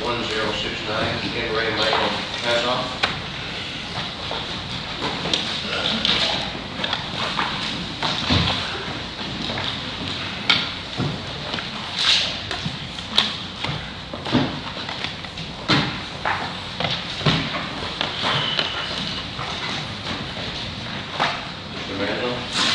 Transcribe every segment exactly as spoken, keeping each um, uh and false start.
one zero six nine, Ken Ray Michael Pazoff. Mister Manzo.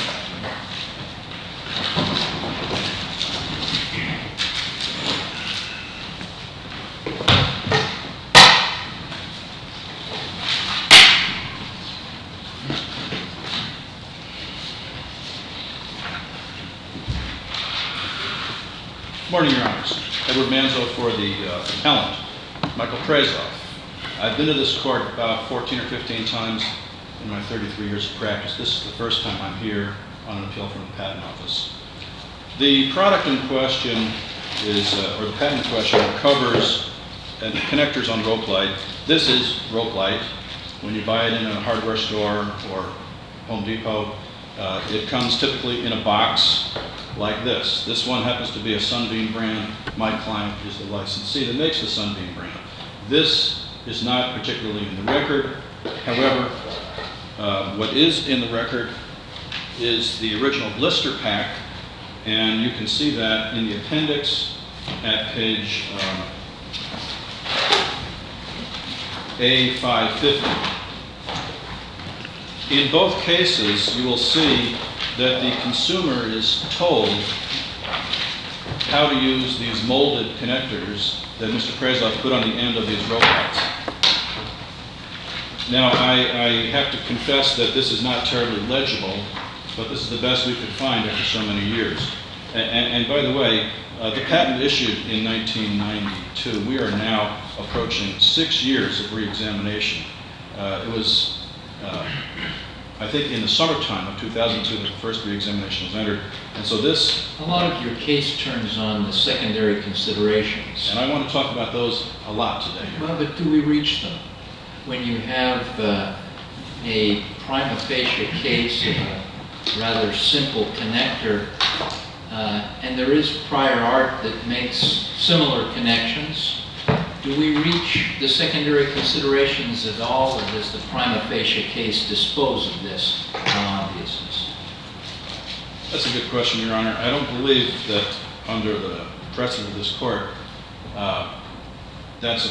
Good morning, Your Honors. Edward Manzo for the uh, appellant, Michael Pazoff. I've been to this court about fourteen or fifteen times in my thirty-three years of practice. This is the first time I'm here on an appeal from the Patent Office. The product in question is, uh, or the patent in question covers uh, connectors on rope light. This is rope light. When you buy it in a hardware store or Home Depot, uh, it comes typically in a box like this. This one happens to be a Sunbeam brand. My client is the licensee that makes the Sunbeam brand. This is not particularly in the record. However, uh, what is in the record is the original blister pack, and you can see that in the appendix at page um, A five fifty. In both cases, you will see that the consumer is told how to use these molded connectors that Mister Pazoff put on the end of these rope lights. Now, I, I have to confess that this is not terribly legible, but this is the best we could find after so many years. And, and, and by the way, uh, the patent issued in nineteen ninety-two. We are now approaching six years of re-examination. Uh, it was uh, I think in the summertime of two thousand two that the first re-examination was entered. And so this... A lot of your case turns on the secondary considerations. And I want to talk about those a lot today. Well, but do we reach them? When you have uh, a prima facie case of a rather simple connector, uh, and there is prior art that makes similar connections, do we reach the secondary considerations at all, or does the prima facie case dispose of this non-obviousness? That's a good question, Your Honor. I don't believe that under the precedent of this court, uh, that's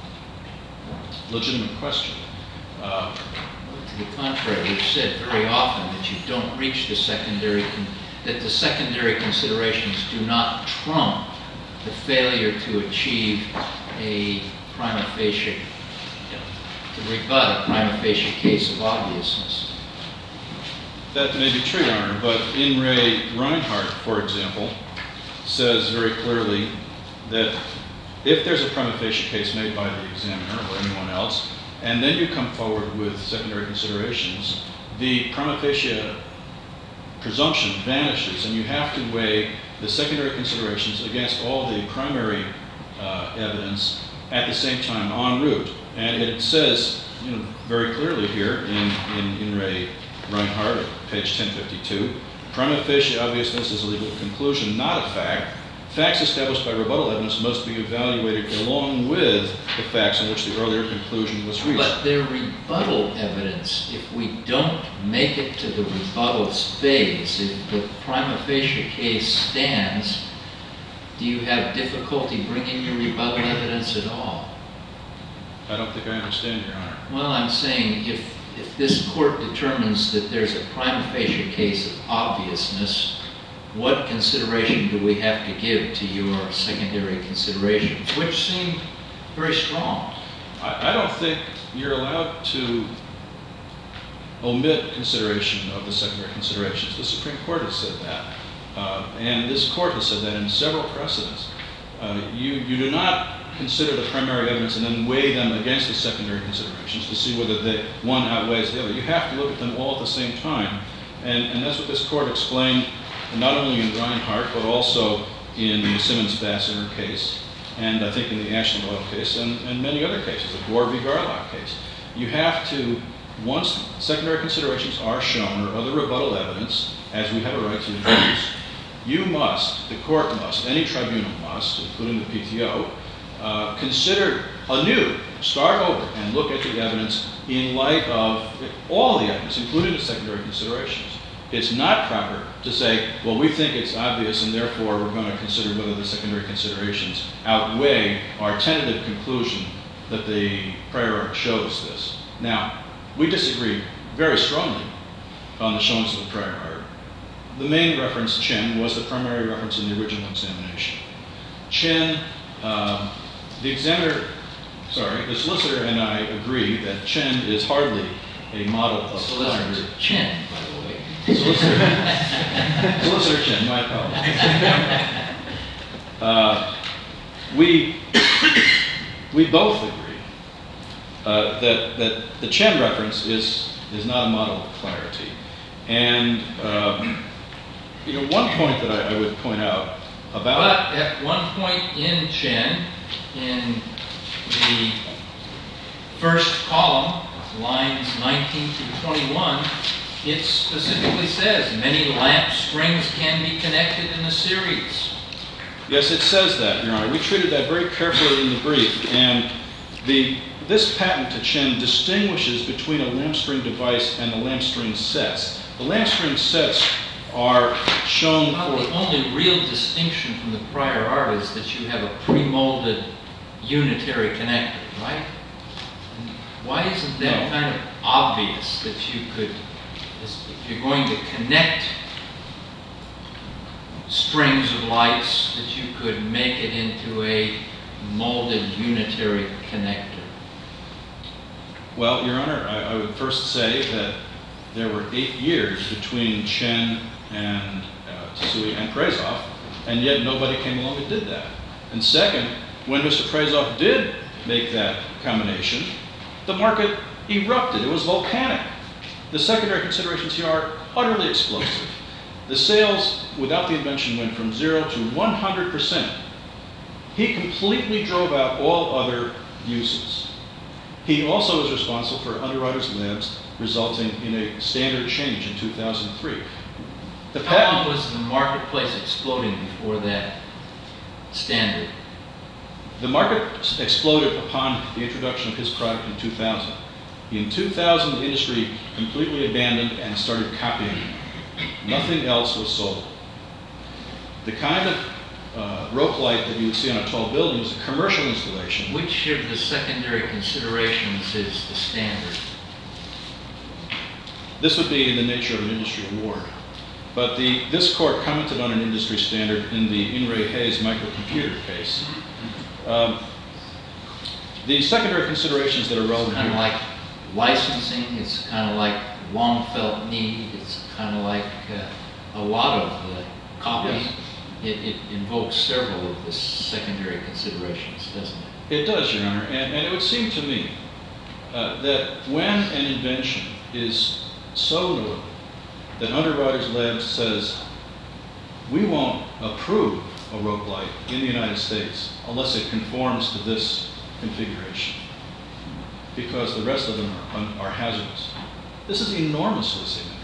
a legitimate question. Uh, to the contrary, we've said very often that you don't reach the secondary, con that the secondary considerations do not trump the failure to achieve a prima facie, to rebut a prima facie case of obviousness. That may be true, Your Honor, but In re Reinhardt, for example, says very clearly that if there's a prima facie case made by the examiner or anyone else, and then you come forward with secondary considerations, the prima facie presumption vanishes, and you have to weigh the secondary considerations against all the primary uh, evidence at the same time en route. And it says, you know, very clearly here in in, in re Reinhardt, page ten fifty-two, prima facie obviousness is a legal conclusion, not a fact. Facts established by rebuttal evidence must be evaluated along with the facts on which the earlier conclusion was reached. But they're rebuttal evidence. If we don't make it to the rebuttal phase, if the prima facie case stands, do you have difficulty bringing your rebuttal evidence at all? I don't think I understand, Your Honor. Well, I'm saying if, if this court determines that there's a prima facie case of obviousness, what consideration do we have to give to your secondary considerations, which seem very strong? I, I don't think you're allowed to omit consideration of the secondary considerations. The Supreme Court has said that. Uh, and this court has said that in several precedents. Uh, you, you do not consider the primary evidence and then weigh them against the secondary considerations to see whether they, one outweighs the other. You have to look at them all at the same time. And, and that's what this court explained, not only in Reinhardt, but also in the Simmons-Bassiner case, and I think in the Ashland Oil case, and, and many other cases, the Gore v. Garlock case. You have to, once secondary considerations are shown or other rebuttal evidence, as we have a right to introduce, you must, the court must, any tribunal must, including the P T O, uh, consider anew, start over, and look at the evidence in light of all the evidence, including the secondary considerations. It's not proper to say, well, we think it's obvious, and therefore we're going to consider whether the secondary considerations outweigh our tentative conclusion that the prior art shows this. Now, we disagree very strongly on the showings of the prior art. The main reference, Chen, was the primary reference in the original examination. Chen, uh, the examiner, sorry, the solicitor and I agree that Chen is hardly a model of Solicitor Chen, by the way. Solicitor, Solicitor Chen, my apologies. Uh, we, we both agree uh, that, that the Chen reference is, is not a model of clarity. And um, you know, one point that I, I would point out about... But at one point in Chen, in the first column, lines nineteen through twenty-one, it specifically says many lamp strings can be connected in a series. Yes, it says that, Your Honor. We treated that very carefully in the brief, and the, this patent to Chen distinguishes between a lamp string device and the lamp string sets. The lamp string sets are shown Well, for... the only real distinction from the prior art is that you have a pre-molded unitary connector, right? And why isn't that No. kind of obvious that you could, if you're going to connect strings of lights, that you could make it into a molded unitary connector? Well, Your Honor, I, I would first say that there were eight years between Chen and uh, Tsutsui and Prezov, and yet nobody came along and did that. And second, when Mister Prezov did make that combination, the market erupted. It was volcanic. The secondary considerations here are utterly explosive. The sales without the invention went from zero to one hundred percent. He completely drove out all other uses. He also was responsible for Underwriters Labs, resulting in a standard change in two thousand three. The How long patent, was the marketplace exploding before that standard? the market exploded upon the introduction of his product in two thousand. In two thousand, the industry completely abandoned and started copying him. Nothing else was sold. The kind of uh, rope light that you would see on a tall building was a commercial installation. Which of the secondary considerations is the standard? This would be in the nature of an industry award. But the, this court commented on an industry standard in the In re Hayes microcomputer case. Um, the secondary considerations that are It's relevant kind of here. like licensing, it's kind of like long felt need, it's kind of like uh, a lot of the copying. Yes. It, it invokes several of the secondary considerations, doesn't it? It does, Your Honor, and, and it would seem to me uh, that when an invention is so notable that Underwriters Labs says, we won't approve a rope light in the United States unless it conforms to this configuration, because the rest of them are, are hazardous. This is enormously significant.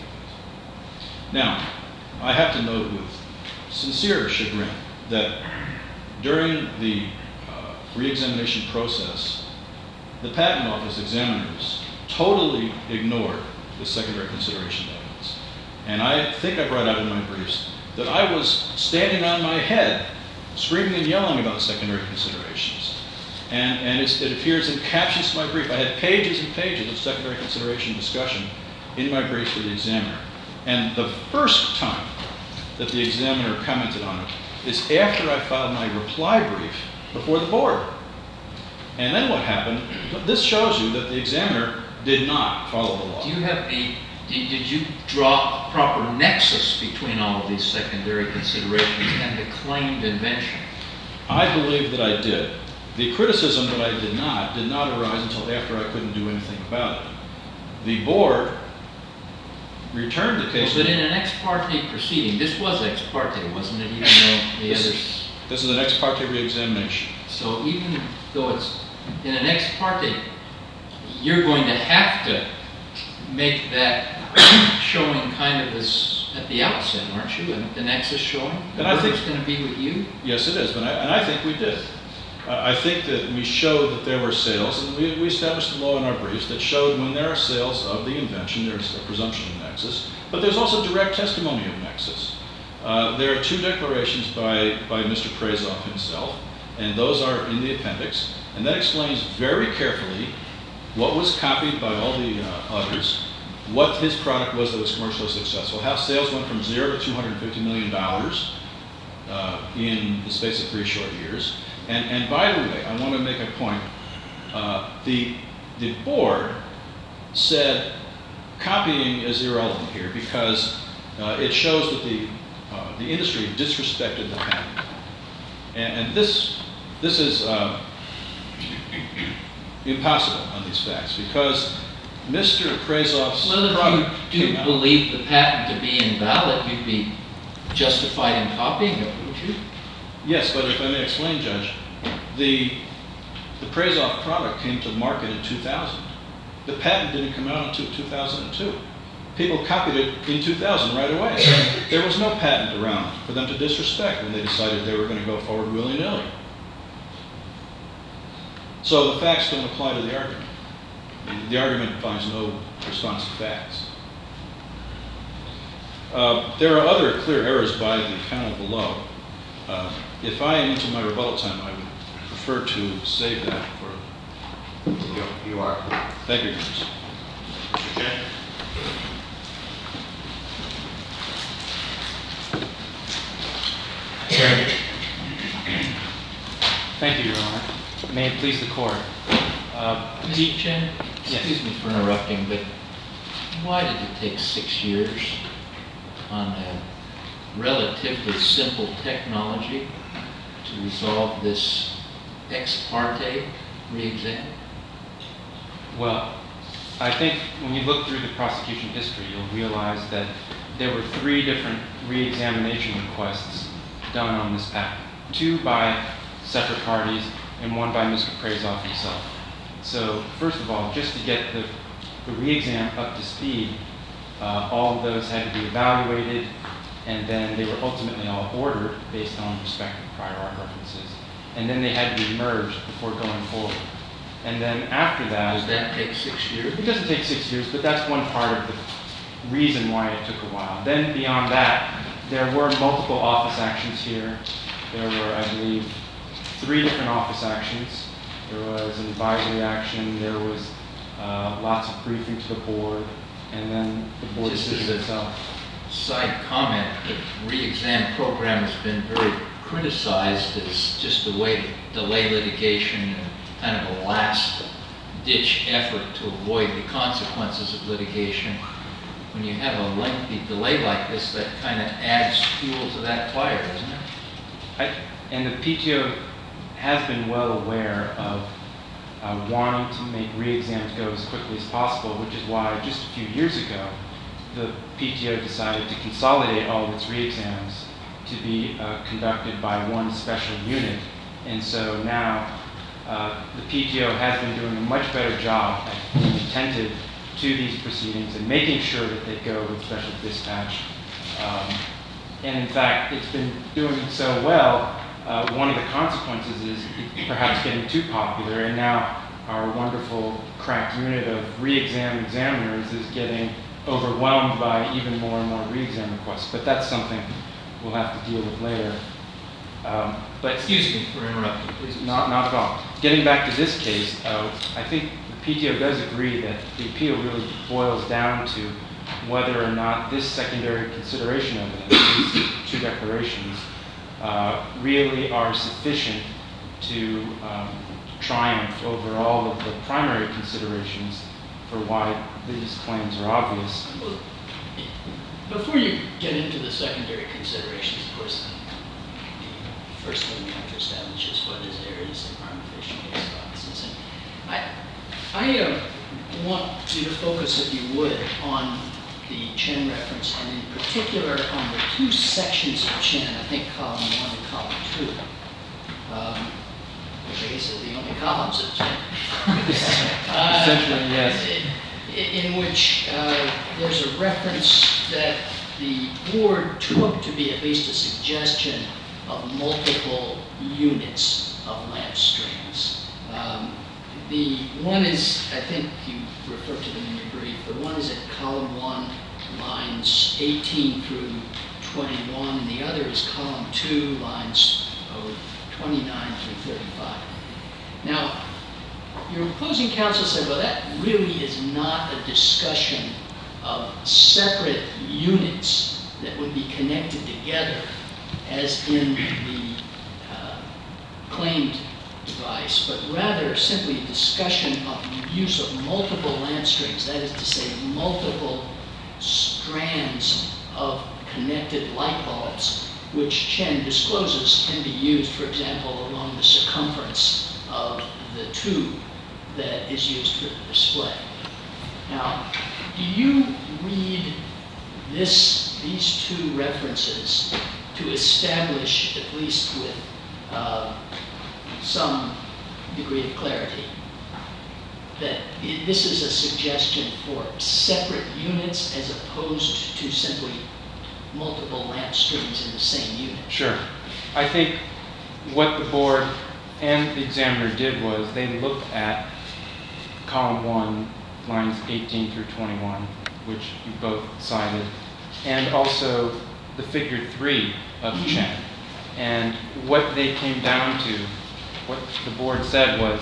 Now, I have to note with sincere chagrin that during the uh, re-examination process, the Patent Office examiners totally ignored the secondary consideration evidence. And I think I brought out in my briefs that I was standing on my head, screaming and yelling about secondary considerations. And, and it's, it appears in captions to my brief. I had pages and pages of secondary consideration discussion in my brief for the examiner. And the first time that the examiner commented on it is after I filed my reply brief before the board. And then what happened, this shows you that the examiner did not follow the law. Do you have the, did, did you draw a proper nexus between all of these secondary considerations and the claimed invention? I believe that I did. The criticism that I did not did not arise until after I couldn't do anything about it. The board returned the case. But in an ex parte proceeding, this was ex parte, wasn't it, even though the This- others... This is an ex parte re-examination. So even though it's in an ex parte, you're going to have to make that showing kind of as at the outset, aren't you? And the nexus showing? The And I think- burden's going to be with you? Yes, it is, but I, and I think we did. Uh, I think that we showed that there were sales, and we, we established the law in our briefs that showed when there are sales of the invention, there's a presumption of nexus, but there's also direct testimony of nexus. Uh, there are two declarations by, by Mister Prazoff himself, and those are in the appendix, and that explains very carefully what was copied by all the uh, others, what his product was that was commercially successful, how sales went from zero to two hundred fifty million dollars uh, in the space of three short years. And, and by the way, I want to make a point. Uh, the, the board said copying is irrelevant here because uh, it shows that the, uh, the industry disrespected the patent. And, and this, this is uh, impossible on these facts because Mister Prazoff's Well, product if you came do out. believe the patent to be invalid, you'd be justified in copying it, wouldn't you? Yes, but if I may explain, Judge, the, the Prazoff product came to market in two thousand. The patent didn't come out until two thousand two. People copied it in two thousand right away. There was no patent around for them to disrespect when they decided they were going to go forward willy-nilly. So the facts don't apply to the argument. The argument finds no responsive facts. Uh, there are other clear errors by the panel below. Uh, if I am into my rebuttal time, I would prefer to save that for... You, you are. Thank you, Your Honor. Mister Chen? Thank you, Your Honor. May it please the Court. Uh, Mister Chen, Yes. excuse me for interrupting, but why did it take six years on a relatively simple technology to resolve this ex parte re-exam? Well, I think when you look through the prosecution history, you'll realize that there were three different re-examination requests done on this patent. Two by separate parties and one by Mister Prazoff himself. So, first of all, just to get the, the re-exam up to speed, uh, all of those had to be evaluated, and then they were ultimately all ordered based on respective prior art references. And then they had to be merged before going forward. And then after that... Does that take six years? It doesn't take six years, but that's one part of the reason why it took a while. Then beyond that, there were multiple office actions here. There were, I believe, three different office actions. There was an advisory action, there was uh, lots of briefing to the board, and then the board Just decision as a itself. Side comment, the re-exam program has been very criticized as just a way to delay litigation and kind of a last-ditch effort to avoid the consequences of litigation. When you have a lengthy delay like this, that kind of adds fuel to that fire, doesn't it? I, and the P T O has been well aware of uh, wanting to make re-exams go as quickly as possible, which is why just a few years ago, the P T O decided to consolidate all of its re-exams to be uh, conducted by one special unit. And so now uh, the P T O has been doing a much better job at being attentive to these proceedings and making sure that they go with special dispatch. Um, and in fact, it's been doing so well, uh, one of the consequences is it perhaps getting too popular, and now our wonderful crack unit of re-exam examiners is getting overwhelmed by even more and more re-exam requests. But that's something we'll have to deal with later. Um, but Excuse me for interrupting, please. not, not at all. Getting back to this case, uh, I think the P T O does agree that the appeal really boils down to whether or not this secondary consideration evidence, these two declarations, uh, really are sufficient to um, triumph over all of the primary considerations for why these claims are obvious. Well, before you get into the secondary considerations, of course, the first thing we have to establish is what is there is a prima facie case of obviousness. And I, I uh, want you to focus, if you would, on the Chen reference, and in particular on the two sections of Chen, I think column one and column two, um, which I guess are the only columns of Chen. uh, Essentially, yes. In, in which uh, there's a reference that the board took to be at least a suggestion of multiple units. of lamp strings. Um, the one is, I think you referred to them in your brief, the one is at column one, lines eighteen through twenty-one, and the other is column two, lines oh, twenty-nine through thirty-five. Now, your opposing counsel said, well, that really is not a discussion of separate units that would be connected together, as in the uh, claimed device, but rather simply a discussion of use of multiple lamp strings, that is to say, multiple strands of connected light bulbs, which Chen discloses can be used, for example, along the circumference of the tube that is used for the display. Now, do you read this, these two references to establish, at least with uh, some degree of clarity, that it, this is a suggestion for separate units as opposed to simply multiple lamp strings in the same unit? Sure. I think what the board and the examiner did was they looked at column one, lines eighteen through twenty-one, which you both cited, and also the figure three of Mm-hmm. Chen. And what they came down to, what the board said was,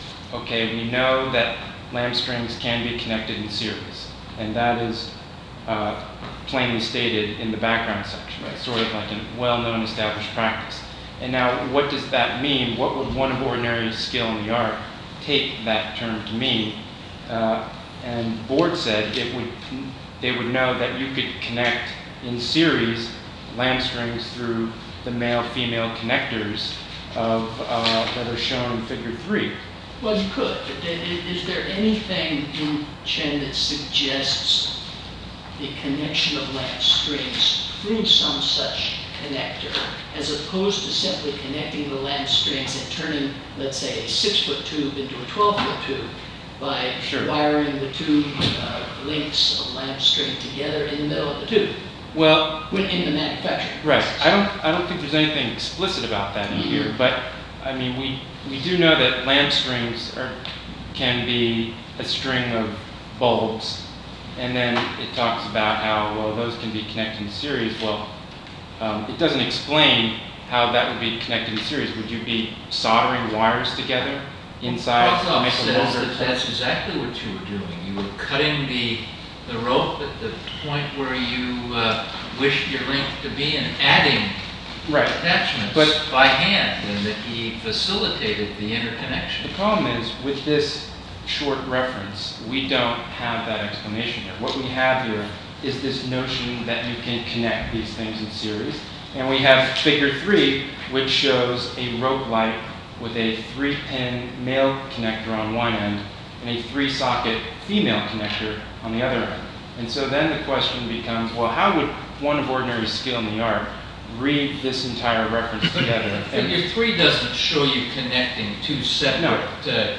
okay, we know that lamp strings can be connected in series, and that is uh, plainly stated in the background section. It's sort of like a well-known established practice. And now, what does that mean? What would one of ordinary skill in the art take that term to mean? Uh, and the board said it would, they would know that you could connect in series lamp strings through the male-female connectors of, uh, that are shown in figure three. Well, you could, but is there anything in Chen that suggests the connection of lamp strings through some such connector, as opposed to simply connecting the lamp strings and turning, let's say, a six-foot tube into a twelve-foot tube by Sure. wiring the two uh, links of lamp string together in the middle of the tube, Well, when in the manufacturing right. process? I don't. I don't think there's anything explicit about that in Mhm. here. But I mean, we we do know that lamp strings are can be a string of bulbs, and then it talks about how well those can be connected in series. Well, um, it doesn't explain how that would be connected in series. Would you be soldering wires together inside to Krautroff make a says longer? that that's exactly what you were doing. You were cutting the, the rope at the point where you uh, wished your link to be and adding Right. attachments But- by hand, and that he facilitated the interconnection. The problem is, with this short reference, we don't have that explanation here. What we have here is this notion that you can connect these things in series. And we have figure three, which shows a rope light with a three-pin male connector on one end and a three-socket female connector on the other end. And so then the question becomes, well, how would one of ordinary skill in the art read this entire reference together? And- Figure three doesn't show you connecting two separate uh,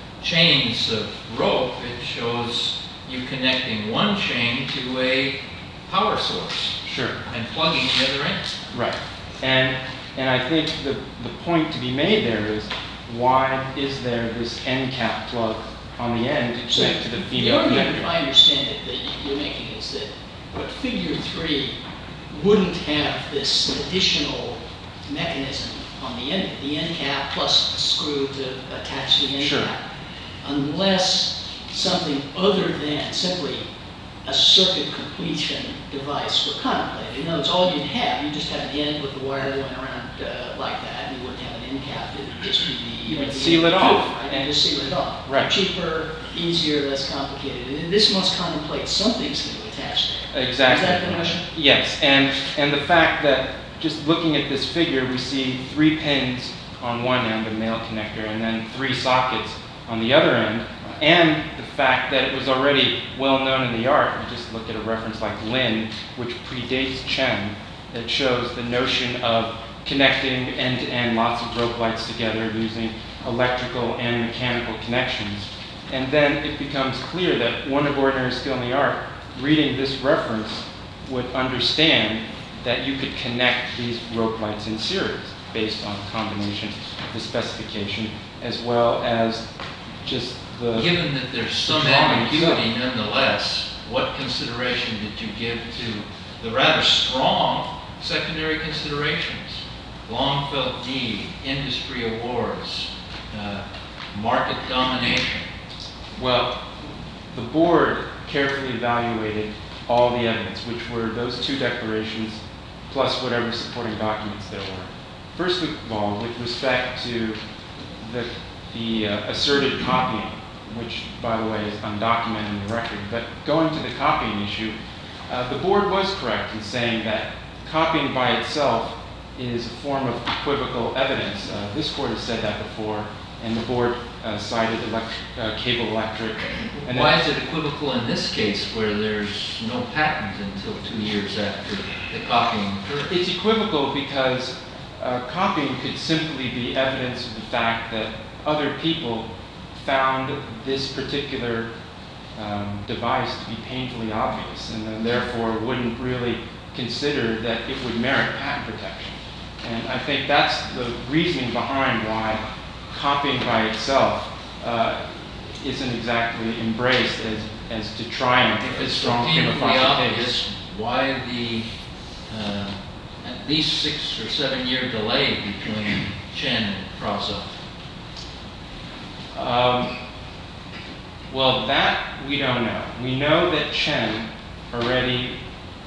chains of rope. It shows you connecting one chain to a power source Sure. and plugging the other end. Right. And and I think the, the point to be made there is, why is there this end cap plug on the end to So connect to the the female argument, if connector? I understand it, that you're making is that what figure three wouldn't have this additional mechanism on the end, the end cap plus a screw to attach the end Sure. cap, unless something other than simply a circuit completion device were contemplated. In other words, all you'd have, you just have an end with the wire going around uh, like that, and you wouldn't have an end cap. It would just be the You would the seal it tube, off, right? and- You just seal it off. Right. Cheaper, easier, less complicated. And this must contemplate something's going to attach there. Exactly. Is that the notion? Yes, and and the fact that just looking at this figure, we see three pins on one end, the male connector, and then three sockets on the other end, and the fact that it was already well known in the art. You just look at a reference like Lin, which predates Chen, that shows the notion of connecting end-to-end lots of rope lights together using electrical and mechanical connections. And then it becomes clear that one of ordinary skill in the art, reading this reference, would understand that you could connect these rope lights in series based on a combination of the specification, as well as just the... Given that there's some the drawing ambiguity itself. nonetheless, what consideration did you give to the rather strong secondary considerations? Long felt need, industry awards, uh, market domination. Well, the board carefully evaluated all the evidence, which were those two declarations plus whatever supporting documents there were. First of all, with respect to the, the uh, asserted copying, which, by the way, is undocumented in the record, but going to the copying issue, uh, the board was correct in saying that copying by itself is a form of equivocal evidence. Uh, this court has said that before, and the board uh, cited elect- uh, Cable Electric. And Why then- is it equivocal in this case where there's no patent until two years after the copying occurred? It's equivocal because uh, copying could simply be evidence of the fact that other people found this particular um, device to be painfully obvious, and then therefore wouldn't really consider that it would merit patent protection. And I think that's the reasoning behind why copying by itself uh, isn't exactly embraced as, as to triumph If as it's strong prima painfully facie obvious, case. why the uh, at least six or seven year delay between Chen and Prazoff? Um, well, that we don't know. We know that Chen already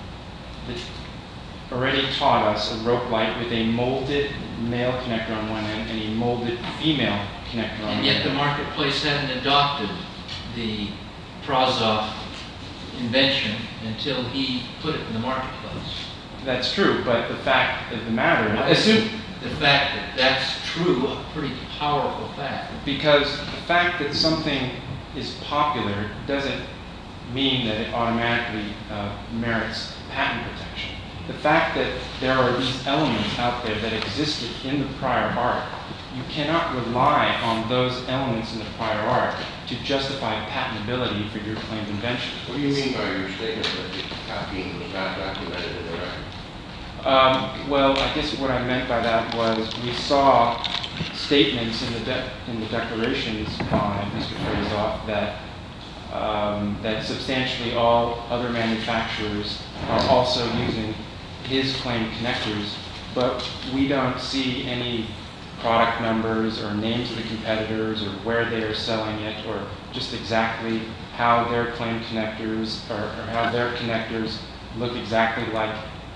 already taught us a rope light with a molded male connector on one end and a molded female connector on And the yet the other. marketplace hadn't adopted the Prazoff invention until he put it in the marketplace. That's true, but the fact of the matter Why is, is assume, the fact that that's true a pretty powerful fact? because the fact that something is popular doesn't mean that it automatically uh, merits patent protection. The fact that there are these elements out there that existed in the prior art, you cannot rely on those elements in the prior art to justify patentability for your claimed invention. What do you mean by your statement that the copying was not documented in the record? Um, well, I guess what I meant by that was we saw statements in the de- in the declarations by Mister Prazoff that um, that substantially all other manufacturers are also using his claimed connectors, but we don't see any product numbers or names of the competitors or where they are selling it or just exactly how their claimed connectors or, or how their connectors look exactly like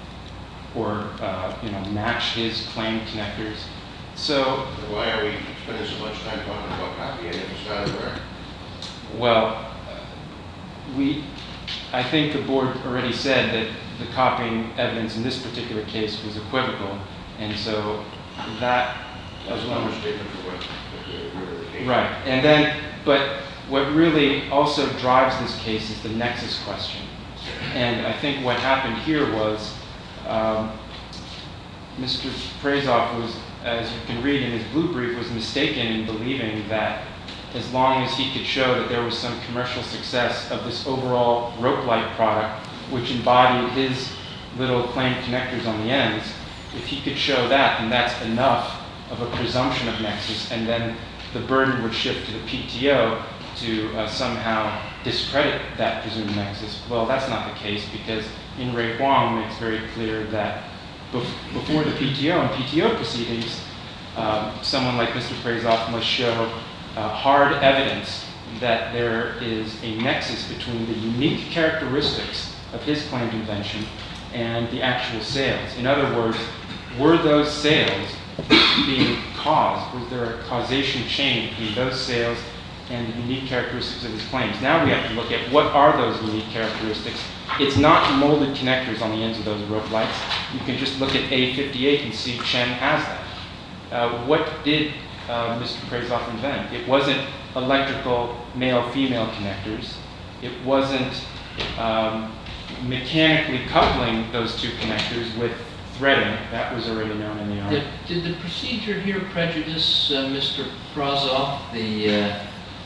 or uh, you know match his claimed connectors. So, Then why are we spending so much time talking about copying if it's not in the record? well, uh, we, I think the board already said that the copying evidence in this particular case was equivocal, and so that That's as an well. understatement for what what the case. Right, and then, but what really also drives this case is the nexus question. And I think what happened here was um, Mister Prazoff was, as you can read in his blue brief, was mistaken in believing that as long as he could show that there was some commercial success of this overall rope light product, which embodied his little claimed connectors on the ends, if he could show that, then that's enough of a presumption of nexus, and then the burden would shift to the P T O to uh, somehow discredit that presumed nexus. Well, that's not the case, because In re Huang makes very clear that bef- before the P T O and P T O proceedings, um, someone like Mister Prazoff must show uh, hard evidence that there is a nexus between the unique characteristics of his claimed invention and the actual sales. In other words, were those sales being caused? Was there a causation chain between those sales and the unique characteristics of his claims? Now we have to look at what are those unique characteristics. It's not molded connectors on the ends of those rope lights. You can just look at A fifty-eight and see Chen has that. Uh, what did uh, Mister Prazoff invent? It wasn't electrical male-female connectors. It wasn't um, mechanically coupling those two connectors with threading. That was already known in the art. Did, did the procedure here prejudice uh, Mister Prazoff? The uh,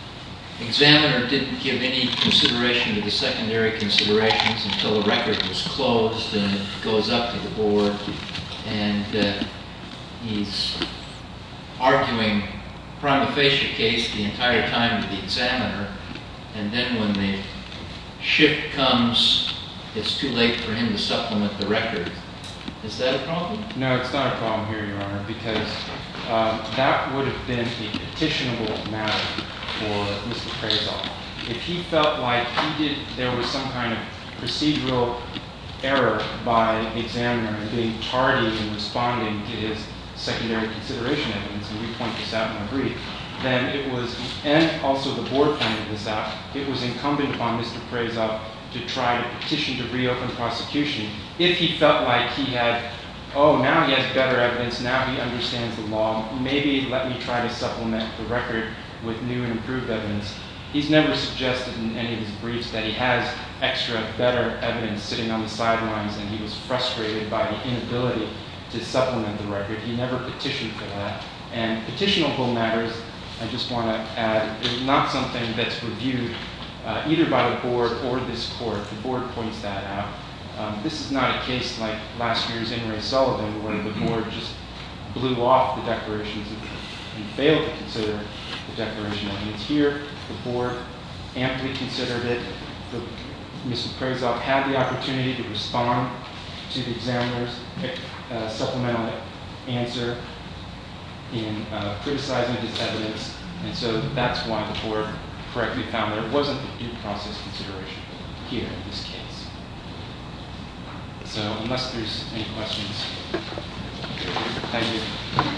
examiner didn't give any consideration to the secondary considerations until the record was closed, and it goes up to the board, and uh, he's arguing prima facie case the entire time to the examiner, and then when the shift comes, it's too late for him to supplement the record. Is that a problem? No, it's not a problem here, Your Honor, because um, that would have been a petitionable matter for Mister Prazoff. If he felt like he did, there was some kind of procedural error by the examiner in being tardy in responding to his secondary consideration evidence, and we point this out in our brief, then it was, and also the board pointed this out, it was incumbent upon Mister Prazoff to try to petition to reopen prosecution if he felt like he had, oh, now he has better evidence, now he understands the law, maybe let me try to supplement the record with new and improved evidence. He's never suggested in any of his briefs that he has extra, better evidence sitting on the sidelines and he was frustrated by the inability to supplement the record. He never petitioned for that. And petitionable matters, I just want to add, is not something that's reviewed uh, either by the board or this court. The board points that out. Um, this is not a case like last year's In re Sullivan, where the board just blew off the declarations and, and failed to consider the declaration evidence. Here, the board amply considered it. The, Mister Prazoff had the opportunity to respond to the examiner's uh, supplemental answer in uh, criticizing his evidence, and so that's why the board correctly found there wasn't a due process consideration here in this case. So unless there's any questions, thank you.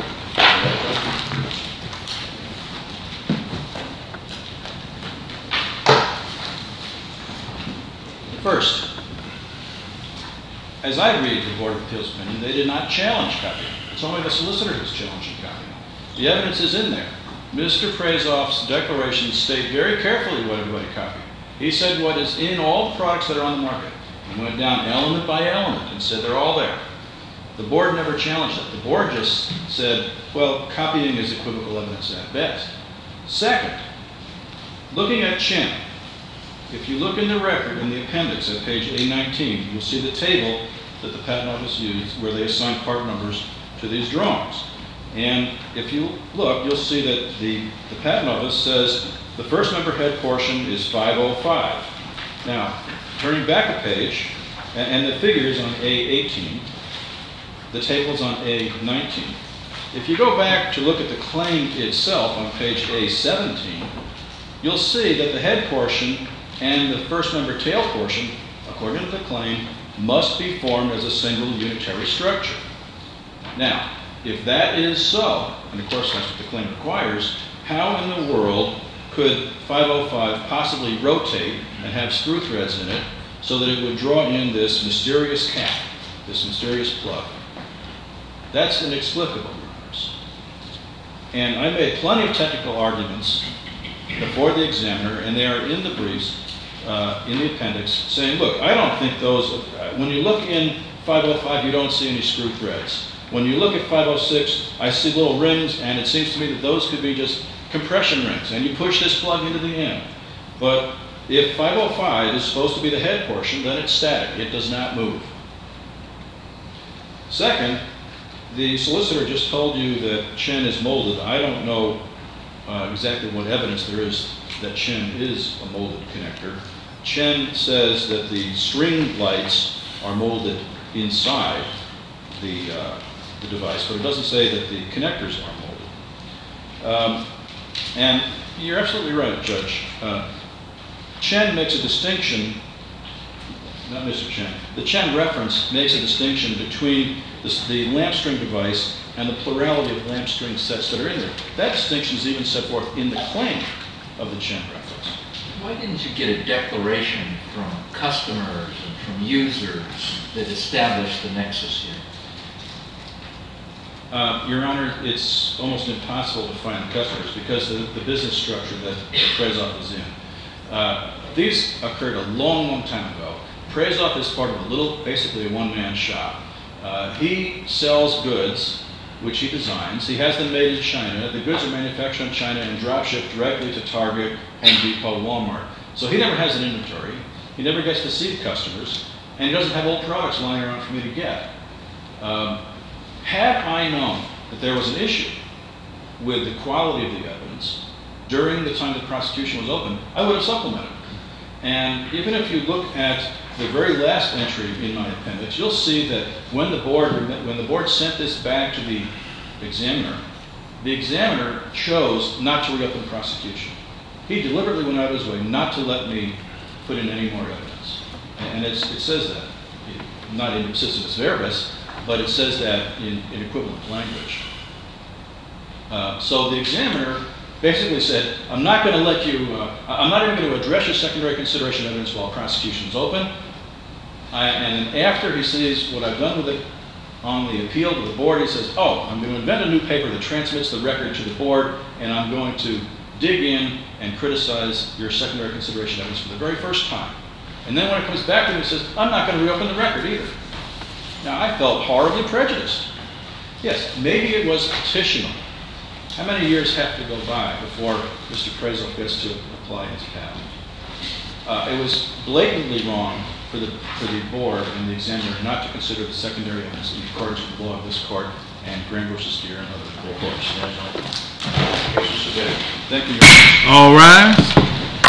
First, as I read the Board of Appeals opinion, they did not challenge copying. It's only the solicitor who's challenging copying. The evidence is in there. Mister Prazoff's declarations state very carefully what everybody copied. He said what is in all the products that are on the market. He went down element by element and said they're all there. The board never challenged it. The board just said, well, copying is equivocal evidence at best. Second, looking at Chen, if you look in the record in the appendix at page A nineteen, you'll see the table that the Patent Office used where they assign part numbers to these drawings. And if you look, you'll see that the, the Patent Office says the first number head portion is five oh five. Now, turning back a page, and, and the figures on A eighteen, the table's on A nineteen. If you go back to look at the claim itself on page A seventeen, you'll see that the head portion and the first number tail portion, according to the claim, must be formed as a single unitary structure. Now, if that is so, and of course that's what the claim requires, how in the world could five oh five possibly rotate and have screw threads in it so that it would draw in this mysterious cap, this mysterious plug? That's inexplicable, Your Honors. And I made plenty of technical arguments before the examiner, and they are in the briefs, uh, in the appendix, saying, look, I don't think those, uh, when you look in five oh five, you don't see any screw threads. When you look at five oh six, I see little rings, and it seems to me that those could be just compression rings, and you push this plug into the end. But if five oh five is supposed to be the head portion, then it's static. It does not move. Second, the solicitor just told you that Chen is molded. I don't know uh, exactly what evidence there is that Chen is a molded connector. Chen says that the string lights are molded inside the, uh, the device, but it doesn't say that the connectors are molded. Um, and you're absolutely right, Judge. Uh, Chen makes a distinction, not Mister Chen, the Chen reference makes a distinction between the, the lamp string device and the plurality of lamp string sets that are in there. That distinction is even set forth in the claim of the Chen reference. Why didn't you get a declaration from customers and from users that established the nexus here? Uh, Your Honor, it's almost impossible to find the customers because of the business structure that Prazoff is in. Uh, these occurred a long, long time ago. Prazoff is part of a little, basically a one-man shop. Uh, he sells goods, which he designs. He has them made in China. The goods are manufactured in China and drop shipped directly to Target, Home Depot, Walmart. So he never has an inventory. He never gets to see the customers, and he doesn't have old products lying around for me to get. Um, had I known that there was an issue with the quality of the evidence during the time the prosecution was open, I would have supplemented. And even if you look at the very last entry in my appendix, you'll see that when the board when the board sent this back to the examiner, the examiner chose not to reopen the prosecution. He deliberately went out of his way not to let me put in any more evidence. And it's, it says that, not in ipsissimis verbis, but it says that in, in equivalent language. Uh, so the examiner basically said, I'm not going to let you, uh, I'm not even going to address your secondary consideration evidence while prosecution is open. I, and then after he sees what I've done with it on the appeal to the board, he says, oh, I'm going to invent a new paper that transmits the record to the board, and I'm going to dig in and criticize your secondary consideration evidence for the very first time. And then when it comes back to him, he says, I'm not going to reopen the record either. Now, I felt horribly prejudiced. Yes, maybe it was petitionable. How many years have to go by before Mister Prezov gets to apply his patent? Uh, it was blatantly wrong for the, for the board and the examiner not to consider the secondary evidence in accordance with the law of this court and Graham versus Deere and other courts. Case is submitted. Thank you, Your Honor. All rise.